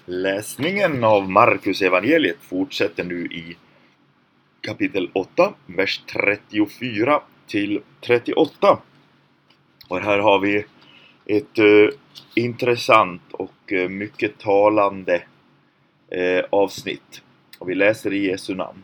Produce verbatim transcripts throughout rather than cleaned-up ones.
Läsningen av Markus evangeliet fortsätter nu i kapitel åtta, vers trettiofyra till trettioåtta. Och här har vi ett uh, intressant och uh, mycket talande uh, avsnitt. Och vi läser i Jesu namn.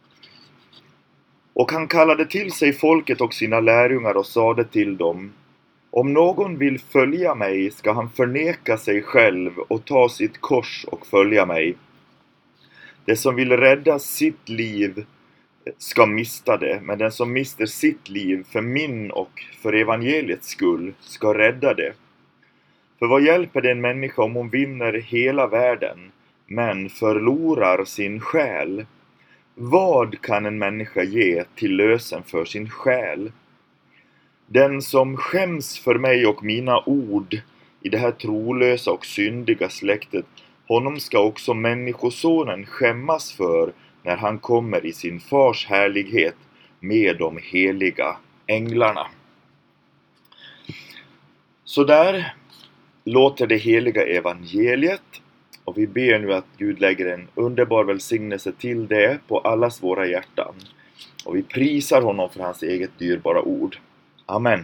Och han kallade till sig folket och sina lärjungar och sade till dem: om någon vill följa mig ska han förneka sig själv och ta sitt kors och följa mig. Det som vill rädda sitt liv ska mista det, men den som mister sitt liv för min och för evangeliets skull ska rädda det. För vad hjälper det en människa om hon vinner hela världen men förlorar sin själ? Vad kan en människa ge till lösen för sin själ? Den som skäms för mig och mina ord i det här trolösa och syndiga släktet, honom ska också människosonen skämmas för när han kommer i sin fars härlighet med de heliga änglarna. Så där låter det heliga evangeliet, och vi ber nu att Gud lägger en underbar välsignelse till det på allas våra hjärtan. Och vi prisar honom för hans eget dyrbara ord. Amen.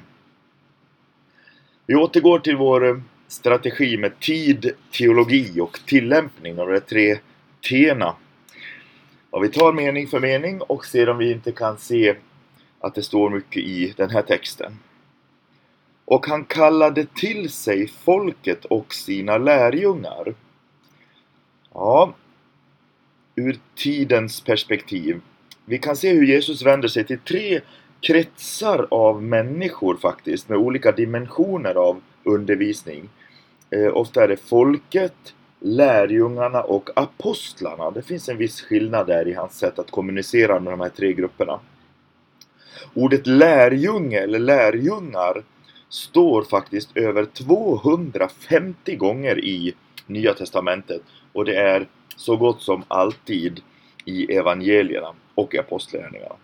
Vi återgår till vår strategi med tid, teologi och tillämpning av de tre T'na. Och vi tar mening för mening och ser om vi inte kan se att det står mycket i den här texten. Och han kallade till sig folket och sina lärjungar. Ja, ur tidens perspektiv. Vi kan se hur Jesus vänder sig till tre kretsar av människor faktiskt, med olika dimensioner av undervisning. Eh, ofta är det folket, lärjungarna och apostlarna. Det finns en viss skillnad där i hans sätt att kommunicera med de här tre grupperna. Ordet lärjunge eller lärjungar står faktiskt över tvåhundrafemtio gånger i Nya testamentet, och det är så gott som alltid i evangelierna och apostlagärningarna.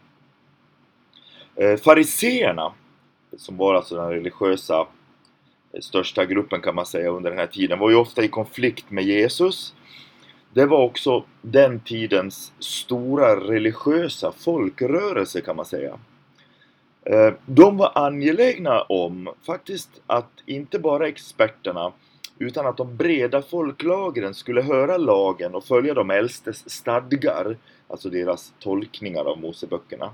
Fariseerna, som var alltså den religiösa största gruppen kan man säga under den här tiden, var ju ofta i konflikt med Jesus. Det var också den tidens stora religiösa folkrörelse kan man säga. De var angelägna om faktiskt att inte bara experterna utan att de breda folklagren skulle höra lagen och följa de äldstes stadgar, alltså deras tolkningar av Moseböckerna.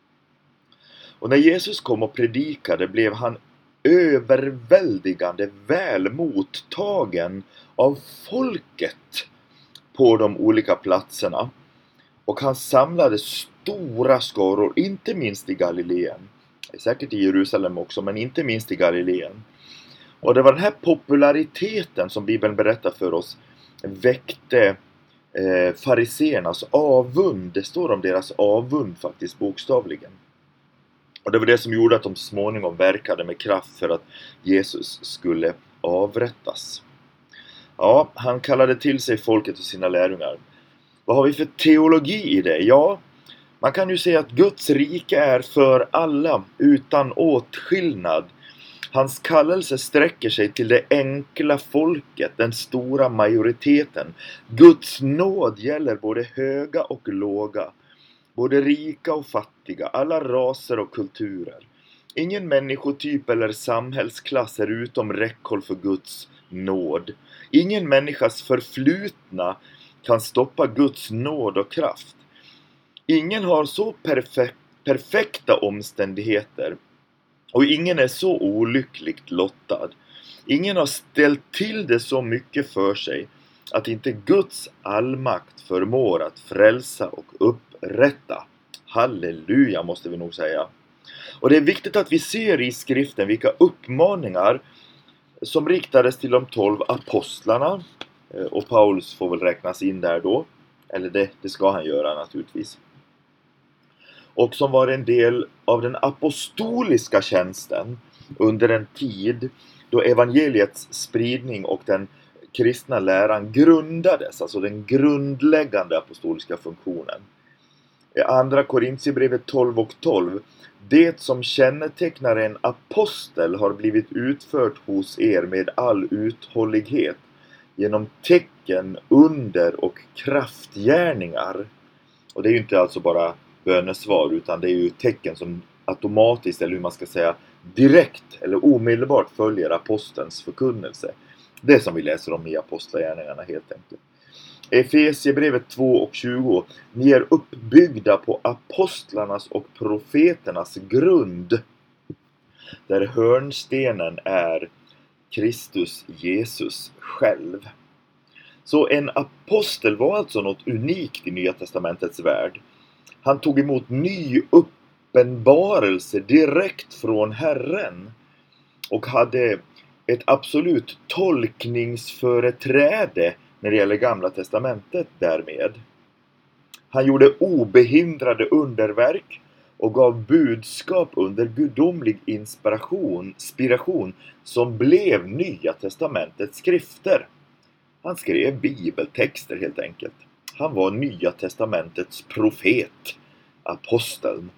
Och när Jesus kom och predikade blev han överväldigande väl mottagen av folket på de olika platserna. Och han samlade stora skaror, inte minst i Galileen. Säkert i Jerusalem också, men inte minst i Galileen. Och det var den här populariteten som Bibeln berättar för oss väckte eh, fariseernas avund. Det står om deras avund faktiskt bokstavligen. Och det var det som gjorde att de småningom verkade med kraft för att Jesus skulle avrättas. Ja, han kallade till sig folket och sina lärjungar. Vad har vi för teologi i det? Ja, man kan ju säga att Guds rike är för alla utan åtskillnad. Hans kallelse sträcker sig till det enkla folket, den stora majoriteten. Guds nåd gäller både höga och låga, både rika och fattiga, alla raser och kulturer. Ingen människotyp eller samhällsklass är utom räckhåll för Guds nåd. Ingen människas förflutna kan stoppa Guds nåd och kraft. Ingen har så perfek- perfekta omständigheter. Och ingen är så olyckligt lottad. Ingen har ställt till det så mycket för sig att inte Guds allmakt förmår att frälsa och upprätta. Halleluja, måste vi nog säga. Och det är viktigt att vi ser i skriften vilka uppmaningar som riktades till de tolv apostlarna. Och Paulus får väl räknas in där då. Eller det, det ska han göra naturligtvis. Och som var en del av den apostoliska tjänsten under en tid då evangeliets spridning och den kristna läran grundades, alltså den grundläggande apostoliska funktionen. I andra Korintierbrevet tolv och tolv: det som kännetecknar en apostel har blivit utfört hos er med all uthållighet. genom tecken, under och kraftgärningar. Och det är ju inte alltså bara bönesvar, utan det är ju tecken som automatiskt, eller hur man ska säga, direkt eller omedelbart följer apostelns förkunnelse. Det som vi läser om i apostlagärningarna helt enkelt. Efesierbrevet två och tjugo. Ni är uppbyggda på apostlarnas och profeternas grund, där hörnstenen är Kristus Jesus själv. Så en apostel var alltså något unikt i Nya testamentets värld. Han tog emot ny uppenbarelse direkt från Herren och hade ett absolut tolkningsföreträde när det gäller Gamla testamentet därmed. Han gjorde obehindrade underverk och gav budskap under gudomlig inspiration, inspiration som blev Nya testamentets skrifter. Han skrev bibeltexter helt enkelt. Han var Nya testamentets profet, aposteln.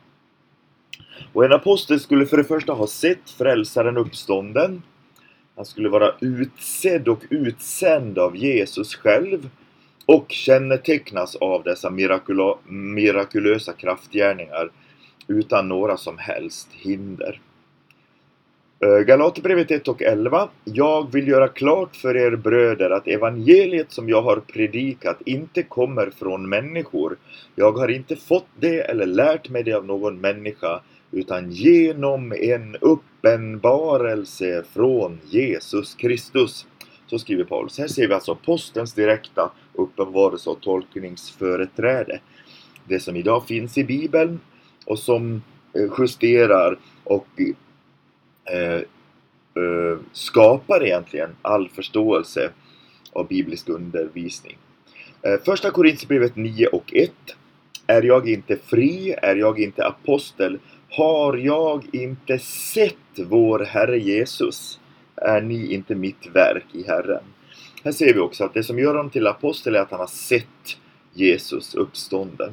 Och en apostel skulle för det första ha sett frälsaren uppstånden. Han skulle vara utsedd och utsänd av Jesus själv och kännetecknas av dessa mirakula- mirakulösa kraftgärningar utan några som helst hinder. Galaterbrevet ett och elva. Jag vill göra klart för er bröder att evangeliet som jag har predikat inte kommer från människor. Jag har inte fått det eller lärt mig det av någon människa, utan genom en uppenbarelse från Jesus Kristus. Så skriver Paulus. Här ser vi alltså apostelns direkta uppenbarelse och tolkningsföreträde. Det som idag finns i Bibeln och som justerar och eh, eh, skapar egentligen all förståelse av biblisk undervisning. Eh, första Korinthierbrevet nio och ett. Är jag inte fri? Är jag inte apostel? Har jag inte sett vår Herre Jesus? Är ni inte mitt verk i Herren? Här ser vi också att det som gör honom till apostel är att han har sett Jesus uppstånden.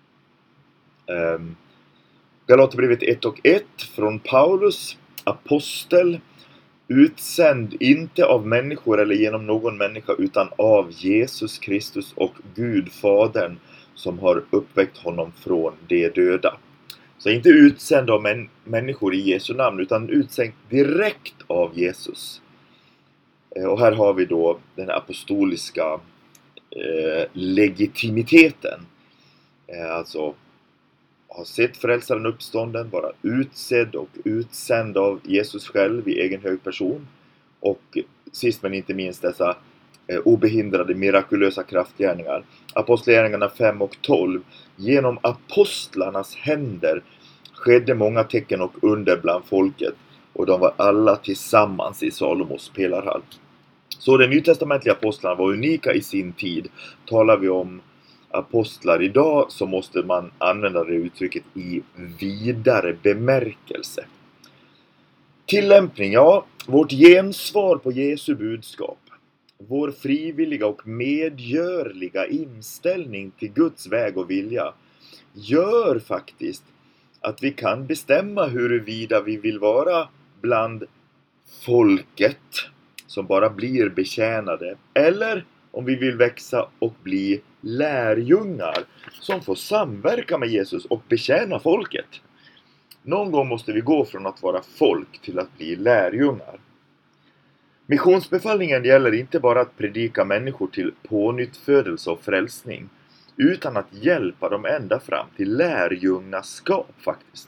Um, Galaterbrevet ett och ett från Paulus, apostel, utsänd inte av människor eller genom någon människa utan av Jesus Kristus och Gud Fadern som har uppväckt honom från de döda. Så inte utsänd av män- människor i Jesu namn, utan utsänd direkt av Jesus. Eh, och här har vi då den apostoliska eh, legitimiteten. Eh, alltså ha sett frälsaren uppstånden, vara utsedd och utsänd av Jesus själv i egen hög person. Och sist men inte minst dessa eh, obehindrade mirakulösa kraftgärningar. Apostlagärningarna fem och tolv. Genom apostlarnas händer skedde många tecken och under bland folket, och de var alla tillsammans i Salomos pelarhall. Så de nytestamentliga apostlarna var unika i sin tid. Talar vi om apostlar idag så måste man använda det uttrycket i vidare bemärkelse. Tillämpning, ja, vårt gensvar på Jesu budskap, vår frivilliga och medgörliga inställning till Guds väg och vilja gör faktiskt att vi kan bestämma huruvida vi vill vara bland folket som bara blir betjänade, eller om vi vill växa och bli lärjungar som får samverka med Jesus och betjäna folket. Någon gång måste vi gå från att vara folk till att bli lärjungar. Missionsbefallningen gäller inte bara att predika människor till pånyttfödelse och frälsning, utan att hjälpa dem ända fram till lärjungaskap faktiskt.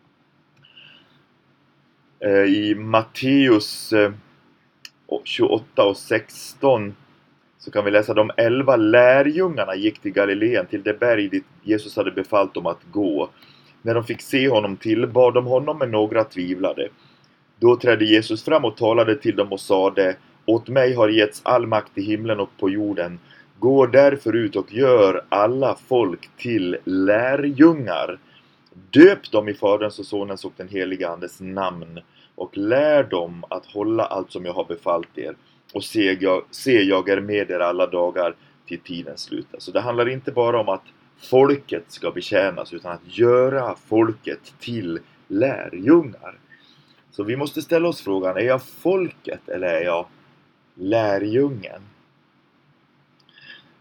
I Matteus tjugoåtta och sexton så kan vi läsa: de elva lärjungarna gick till Galileen, till det berg dit Jesus hade befallt dem att gå. När de fick se honom tillbad de honom, men några tvivlade. Då trädde Jesus fram och talade till dem och sade: åt mig har getts all makt i himlen och på jorden. Gå därför ut och gör alla folk till lärjungar. Döp dem i Faderns och Sonens och den heliga Andes namn och lär dem att hålla allt som jag har befallt er. Och se jag, se jag är med er alla dagar till tidens slut. Så det handlar inte bara om att folket ska betjänas, utan att göra folket till lärjungar. Så vi måste ställa oss frågan: är jag folket eller är jag lärjungen?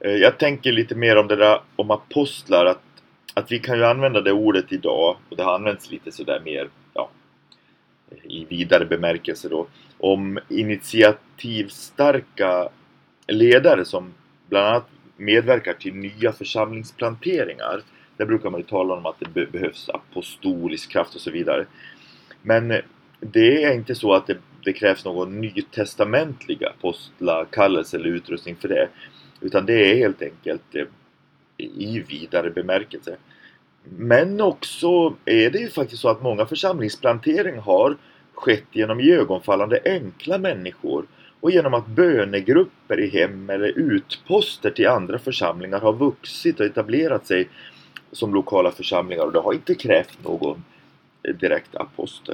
Eh, Jag tänker lite mer om det där om apostlar, att, att vi kan ju använda det ordet idag, och det har använts lite sådär mer, ja, i vidare bemärkelse då, om initiativstarka ledare som bland annat medverkar till nya församlingsplanteringar. Där brukar man ju tala om att det be- behövs apostolisk kraft och så vidare. Men det är inte så att det, det krävs någon nytestamentlig apostlakallelse eller utrustning för det. Utan det är helt enkelt eh, i vidare bemärkelse. Men också är det ju faktiskt så att många församlingsplanteringar har skett genom iögonfallande enkla människor och genom att bönegrupper i hem eller utposter till andra församlingar har vuxit och etablerat sig som lokala församlingar, och det har inte krävt någon direkt apostel.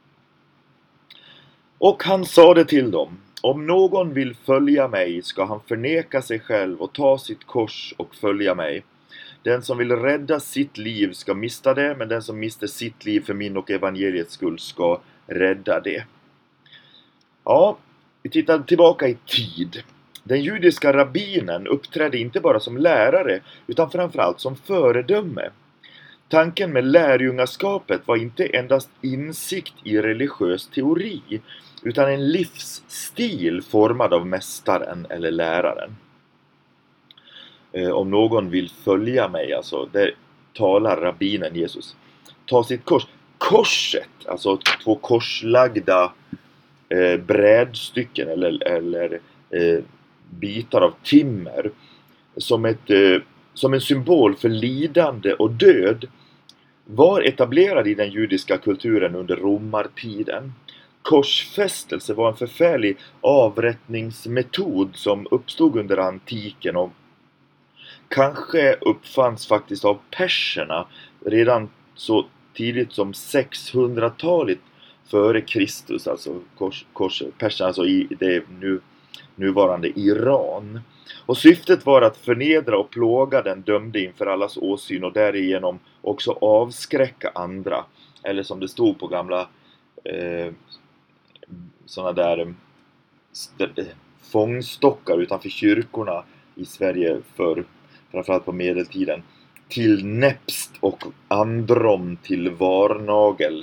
Och han sa det till dem: om någon vill följa mig ska han förneka sig själv och ta sitt kors och följa mig. Den som vill rädda sitt liv ska mista det, men den som mister sitt liv för min och evangeliets skull ska rädda det. Ja, vi tittar tillbaka i tid. Den judiska rabbinen uppträdde inte bara som lärare utan framförallt som föredöme. Tanken med lärjungaskapet var inte endast insikt i religiös teori utan en livsstil formad av mästaren eller läraren. Eh, om någon vill följa mig, alltså där talar rabbinen Jesus. Ta sitt kors. Korset, alltså två korslagda eh, brädstycken eller, eller eh, bitar av timmer som, ett, eh, som en symbol för lidande och död, var etablerad i den judiska kulturen under romartiden. Korsfästelse var en förfärlig avrättningsmetod som uppstod under antiken och kanske uppfanns faktiskt av perserna redan så tidigt som sexhundratalet före Kristus, alltså kors, kors, perserna, alltså i det nu, nuvarande Iran. Och syftet var att förnedra och plåga den dömde inför allas åsyn och därigenom också avskräcka andra. Eller som det stod på gamla eh, sådana där st- fångstockar utanför kyrkorna i Sverige för framförallt på medeltiden: till näpst och androm till varnagel.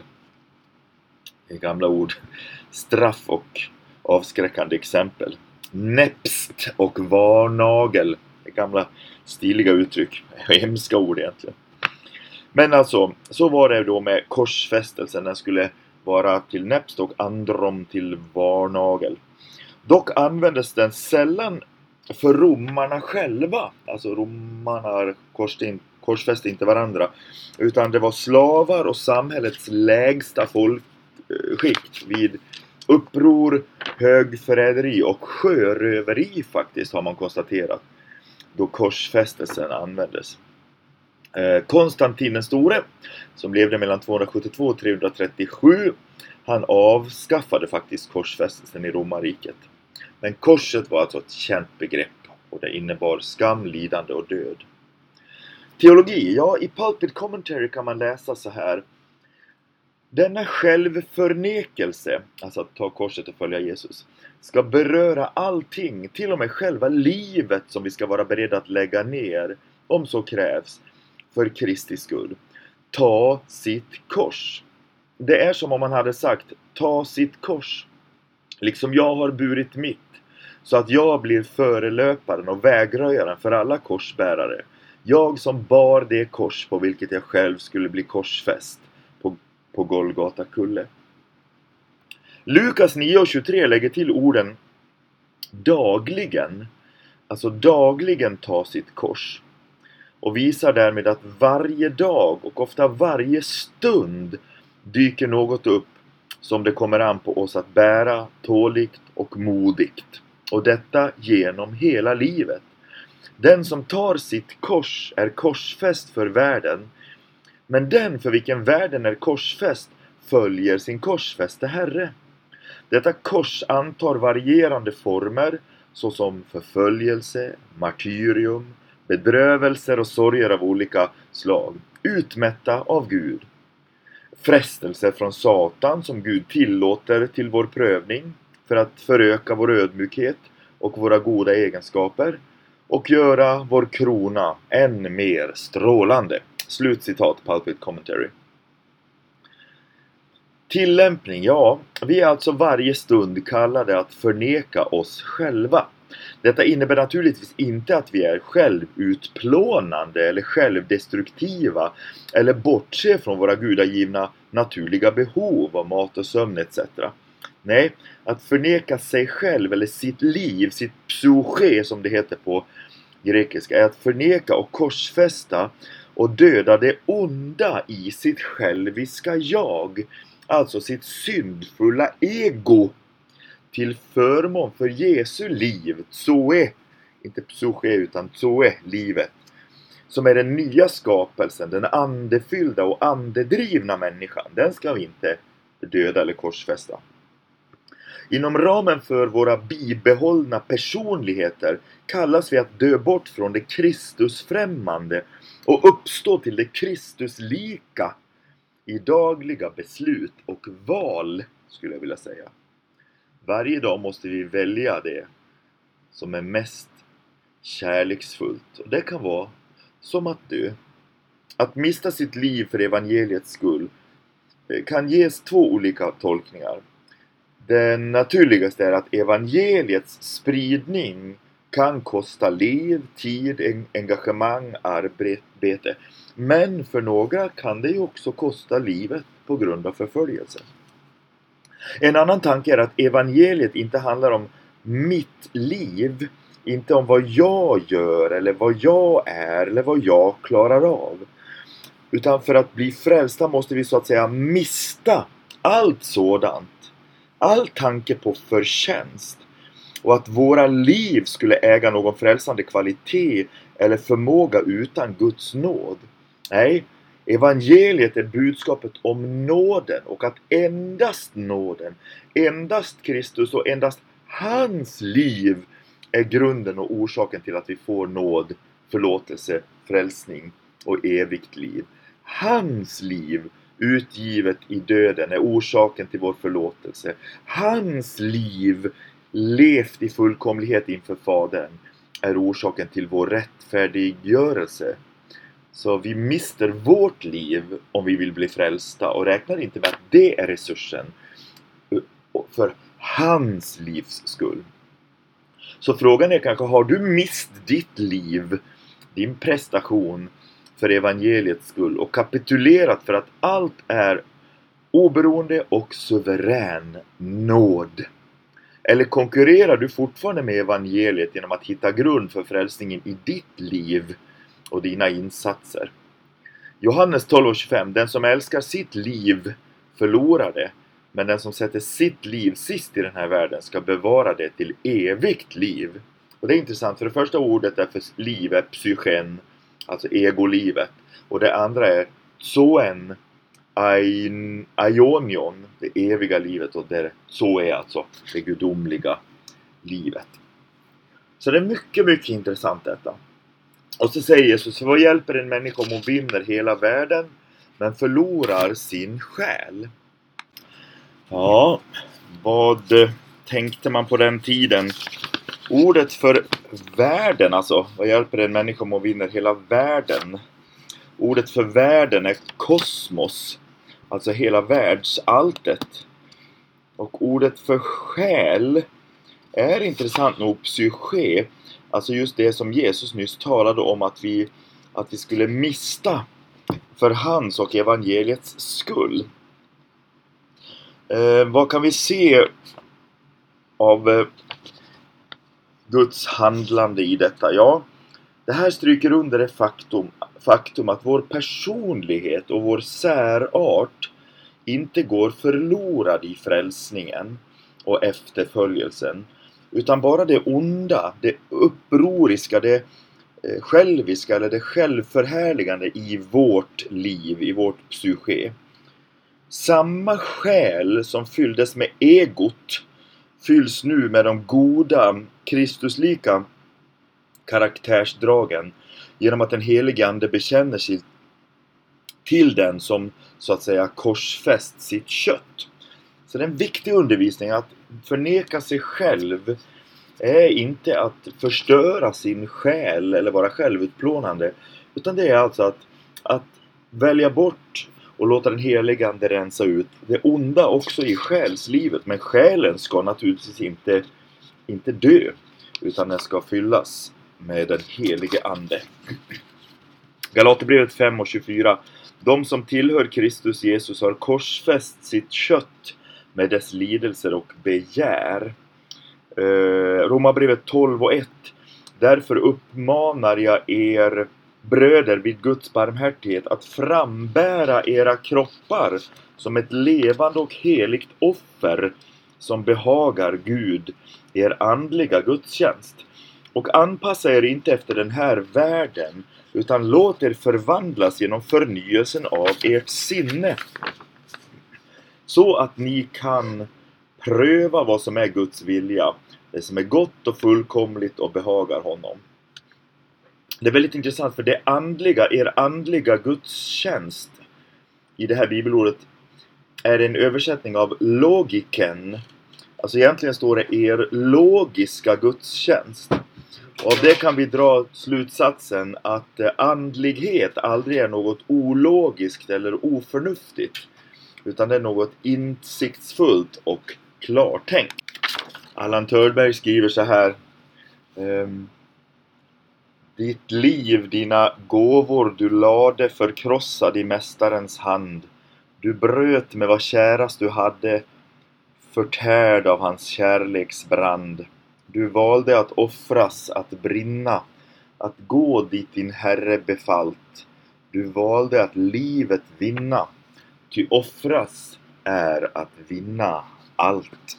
I gamla ord. Straff och avskräckande exempel. Näpst och varnagel. Det gamla stiliga uttryck. Hemska ord egentligen. Men alltså, så var det då med korsfästelsen. Den skulle vara till näpst och androm till varnagel. Dock användes den sällan för romarna själva. Alltså romarna korsfäste inte varandra. Utan det var slavar och samhällets lägsta folkskikt vid uppror, högförräderi och sjöröveri faktiskt, har man konstaterat, då korsfästelsen användes. Konstantin den store, som levde mellan tvåhundrasjuttiotvå och trehundratrettiosju, han avskaffade faktiskt korsfästelsen i romarriket. Men korset var alltså ett känt begrepp och det innebar skam, lidande och död. Teologi, ja, i Pulpit Commentary kan man läsa så här: denna självförnekelse, alltså att ta korset och följa Jesus, ska beröra allting, till och med själva livet som vi ska vara beredda att lägga ner, om så krävs, för Kristi skull. Ta sitt kors. Det är som om man hade sagt: ta sitt kors. Liksom jag har burit mitt, så att jag blir förelöparen och vägröjaren för alla korsbärare. Jag som bar det kors på vilket jag själv skulle bli korsfäst på, på Golgata kulle. Lukas nio och tjugotre lägger till orden dagligen, alltså dagligen ta sitt kors, och visar därmed att varje dag och ofta varje stund dyker något upp som det kommer an på oss att bära tåligt och modigt. Och detta genom hela livet. Den som tar sitt kors är korsfäst för världen. Men den för vilken världen är korsfäst följer sin korsfäste Herre. Detta kors antar varierande former, såsom förföljelse, martyrium, bedrövelser och sorger av olika slag, utmätta av Gud. Frestelser från Satan som Gud tillåter till vår prövning för att föröka vår ödmjukhet och våra goda egenskaper. och göra vår krona än mer strålande. Slutcitat Pulpit Commentary. Tillämpning, ja, vi är alltså varje stund kallade att förneka oss själva. Detta innebär naturligtvis inte att vi är självutplånande eller självdestruktiva eller bortser från våra gudagivna naturliga behov av mat och sömn et cetera. Nej, att förneka sig själv eller sitt liv, sitt psyche som det heter på grekiska, är att förneka och korsfästa och döda det onda i sitt själviska jag, alltså sitt syndfulla ego, till förmån för Jesu liv, zoe, inte psyche utan zoe, livet, som är den nya skapelsen, den andefyllda och andedrivna människan. Den ska vi inte döda eller korsfästa. Inom ramen för våra bibehållna personligheter kallas vi att dö bort från det Kristusfrämmande och uppstå till det Kristuslika i dagliga beslut och val, skulle jag vilja säga. Varje dag måste vi välja det som är mest kärleksfullt. Och det kan vara som att dö. Att mista sitt liv för evangeliets skull kan ges två olika tolkningar. Den naturligaste är att evangeliets spridning kan kosta liv, tid, engagemang, arbete. Men för några kan det ju också kosta livet på grund av förföljelse. En annan tanke är att evangeliet inte handlar om mitt liv, inte om vad jag gör eller vad jag är eller vad jag klarar av. Utan för att bli frälsta måste vi så att säga mista allt sådant. All tanke på förtjänst och att våra liv skulle äga någon frälsande kvalitet eller förmåga utan Guds nåd. Nej, evangeliet är budskapet om nåden och att endast nåden, endast Kristus och endast hans liv är grunden och orsaken till att vi får nåd, förlåtelse, frälsning och evigt liv. Hans liv utgivet i döden är orsaken till vår förlåtelse. Hans liv levt i fullkomlighet inför Fadern är orsaken till vår rättfärdiggörelse. Så vi mister vårt liv om vi vill bli frälsta och räknar inte med att det är resursen för hans livs skull. Så frågan är kanske, har du mist ditt liv, din prestation för evangeliets skull och kapitulerat för att allt är oberoende och suverän nåd? Eller konkurrerar du fortfarande med evangeliet genom att hitta grund för frälsningen i ditt liv och dina insatser? Johannes tolv tjugofem, den som älskar sitt liv förlorar det, men den som sätter sitt liv sist i den här världen ska bevara det till evigt liv. Och det är intressant, för det första ordet är för livet, psyken, alltså egolivet. Och det andra är zoen, ain, aionion, det eviga livet. Och det så är alltså det gudomliga livet. Så det är mycket, mycket intressant detta. Och så säger Jesus, vad hjälper en människa om hon vinner hela världen men förlorar sin själ? Ja, vad tänkte man på den tiden? Ordet för världen, alltså, vad hjälper en människa om hon vinner hela världen? Ordet för världen är kosmos, alltså hela världsalltet. Och ordet för själ är intressant nog psyche, alltså just det som Jesus nyss talade om att vi, att vi skulle mista för hans och evangeliets skull. Eh, vad kan vi se av eh, Guds handlande i detta? Ja, det här stryker under det faktum, faktum att vår personlighet och vår särart inte går förlorad i frälsningen och efterföljelsen, utan bara det onda, det upproriska, det eh, själviska eller det självförhärligande i vårt liv, i vårt psyche. Samma själ som fylldes med egot fylls nu med de goda Kristuslika karaktärsdragen genom att den helige ande bekänner sig till den som så att säga korsfäst sitt kött. Så det är en viktig undervisning att förneka sig själv är inte att förstöra sin själ eller vara självutplånande, utan det är alltså att, att välja bort och låta den helige ande rensa ut det onda också i själslivet. Men själen ska naturligtvis inte, inte dö, utan den ska fyllas med den helige ande. Galaterbrevet fem och tjugofyra. De som tillhör Kristus Jesus har korsfäst sitt kött med dess lidelser och begär. Eh, Romarbrevet tolv och ett. Därför uppmanar jag er bröder vid Guds barmhärtighet att frambära era kroppar som ett levande och heligt offer som behagar Gud, er andliga gudstjänst. Och anpassa er inte efter den här världen, utan låt er förvandlas genom förnyelsen av ert sinne, så att ni kan pröva vad som är Guds vilja, det som är gott och fullkomligt och behagar honom. Det är väldigt intressant, för det andliga, er andliga gudstjänst i det här bibelordet är en översättning av logiken. Alltså egentligen står det er logiska gudstjänst. Och av det kan vi dra slutsatsen att andlighet aldrig är något ologiskt eller oförnuftigt, utan det är något insiktsfullt och klartänkt. Allan Törberg skriver så här: ehm, ditt liv, dina gåvor du lade förkrossad i mästarens hand. Du bröt med vad kärast du hade, förtärd av hans kärleksbrand. Du valde att offras, att brinna, att gå dit din Herre befallt. Du valde att livet vinna, ty offras är att vinna allt.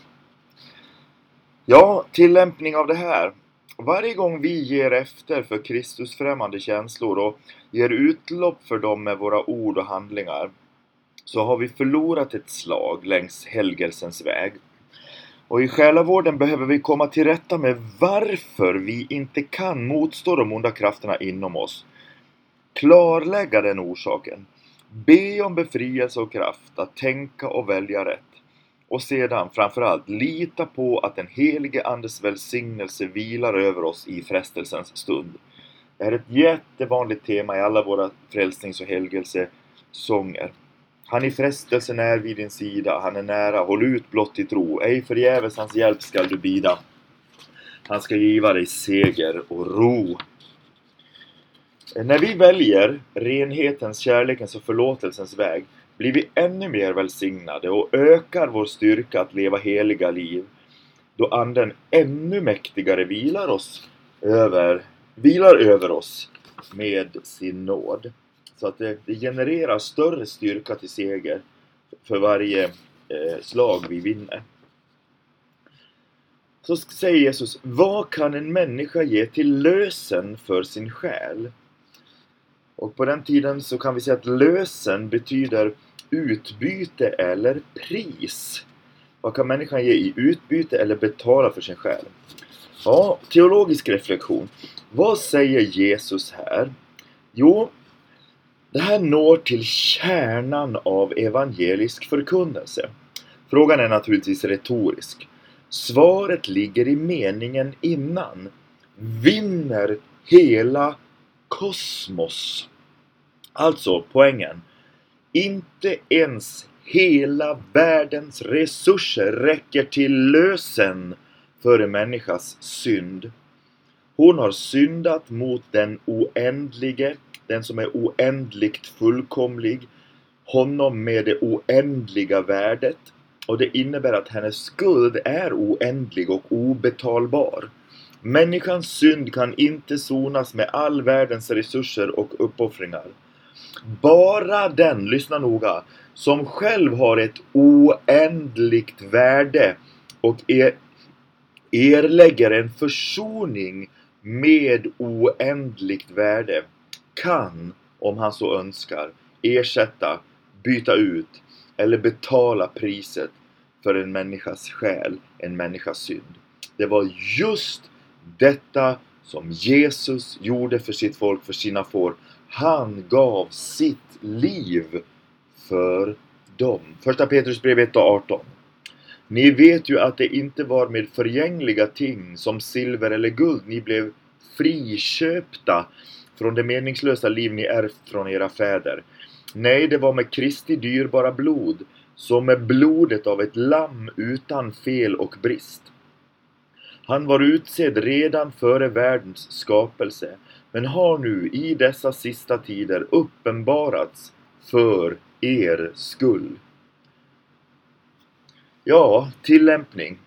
Ja, tillämpning av det här. Varje gång vi ger efter för Kristusfrämmande känslor och ger utlopp för dem med våra ord och handlingar, så har vi förlorat ett slag längs helgelsens väg. Och i själavården behöver vi komma till rätta med varför vi inte kan motstå de onda krafterna inom oss. Klarlägga den orsaken. Be om befrielse och kraft att tänka och välja rätt. Och sedan framförallt lita på att den helige andes välsignelse vilar över oss i frestelsens stund. Det är ett jättevanligt tema i alla våra frälsnings- och helgelsesånger. Han i frestelsen är vid din sida, han är nära, håll ut blott i tro. Ej förgäves hans hjälp skall du bida. Han ska giva dig seger och ro. När vi väljer renhetens, kärlekens och förlåtelsens väg blir vi ännu mer välsignade och ökar vår styrka att leva heliga liv, då anden ännu mäktigare vilar, oss över, vilar över oss med sin nåd. Så att det, det genererar större styrka till seger för varje eh, slag vi vinner. Så säger Jesus: vad kan en människa ge till lösen för sin själ? Och på den tiden så kan vi säga att lösen betyder utbyte eller pris. Vad kan människan ge i utbyte eller betala för sin själ? Ja, teologisk reflektion. Vad säger Jesus här? Jo, det här når till kärnan av evangelisk förkunnelse. Frågan är naturligtvis retorisk. Svaret ligger i meningen innan. Vinner hela kosmos. Alltså poängen. Inte ens hela världens resurser räcker till lösen för en människas synd. Hon har syndat mot den oändlige, den som är oändligt fullkomlig, honom med det oändliga värdet, och det innebär att hennes skuld är oändlig och obetalbar. Människans synd kan inte sonas med all världens resurser och uppoffringar. Bara den, lyssna noga, som själv har ett oändligt värde och er, erlägger en försoning med oändligt värde, kan, om han så önskar, ersätta, byta ut eller betala priset för en människas själ, en människas synd. Det var just detta som Jesus gjorde för sitt folk, för sina får. Han gav sitt liv för dem. Första Petrus brev ett och arton. Ni vet ju att det inte var med förgängliga ting som silver eller guld ni blev friköpta från det meningslösa liv ni ärvt från era fäder. Nej, det var med Kristi dyrbara blod, som med blodet av ett lamm utan fel och brist. Han var utsedd redan före världens skapelse, men har nu i dessa sista tider uppenbarats för er skull. Ja, tillämpning.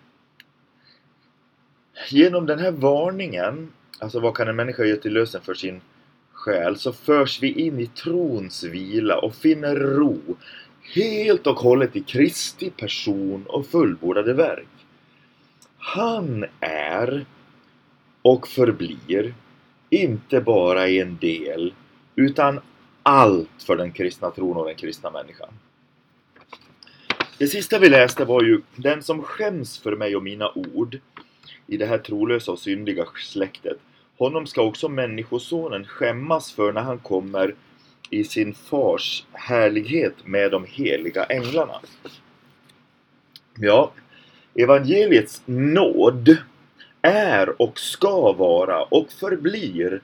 Genom den här varningen, alltså vad kan en människa göra till lösen för sin själ, så förs vi in i trons vila och finner ro helt och hållet i Kristi person och fullbordade verk. Han är och förblir inte bara en del, utan allt för den kristna tron och den kristna människan. Det sista vi läste var ju: den som skäms för mig och mina ord i det här trolösa och syndiga släktet, honom ska också människosonen skämmas för när han kommer i sin fars härlighet med de heliga änglarna. Ja, evangeliets nåd är och ska vara och förblir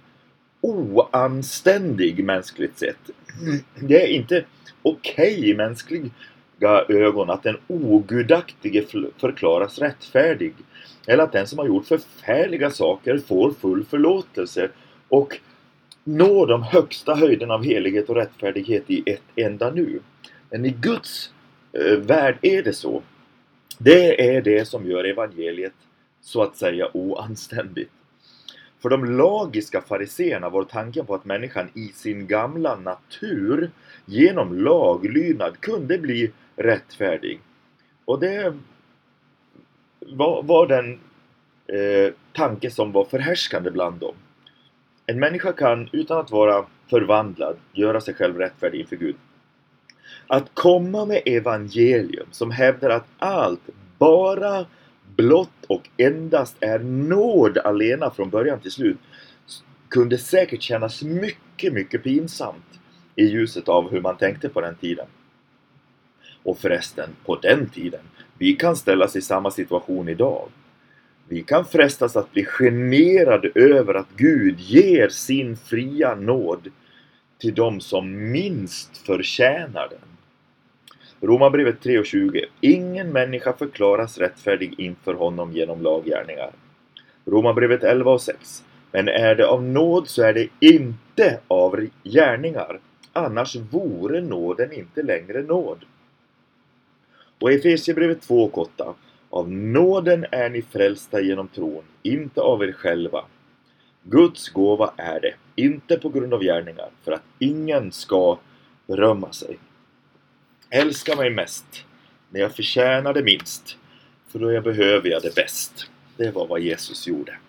oanständig mänskligt sett. Det är inte okej i mänskliga ögon att den ogudaktige förklaras rättfärdig, eller att den som har gjort förfärliga saker får full förlåtelse och når de högsta höjden av helighet och rättfärdighet i ett enda nu. Men i Guds eh, värld är det så. Det är det som gör evangeliet så att säga oanständigt. För de lagiska fariseerna var tanken på att människan i sin gamla natur genom laglydnad kunde bli rättfärdig. Och det var, var den eh, tanke som var förhärskande bland dem. En människa kan utan att vara förvandlad göra sig själv rättfärdig inför Gud. Att komma med evangelium som hävdar att allt bara blott och endast är nåd alena från början till slut kunde säkert kännas mycket, mycket pinsamt i ljuset av hur man tänkte på den tiden. Och förresten, på den tiden, vi kan ställas i samma situation idag. Vi kan frestas att bli generade över att Gud ger sin fria nåd till dem som minst förtjänar den. Romarbrevet tre och tjugo. Ingen människa förklaras rättfärdig inför honom genom laggärningar. Romarbrevet elva och sex. Men är det av nåd så är det inte av gärningar. Annars vore nåden inte längre nåd. Och Efesierbrevet två och åtta. Av nåden är ni frälsta genom tron, inte av er själva. Guds gåva är det, inte på grund av gärningar, för att ingen ska berömma sig. Älska mig mest, när jag förtjänar det minst, för då jag behöver jag det bäst. Det var vad Jesus gjorde.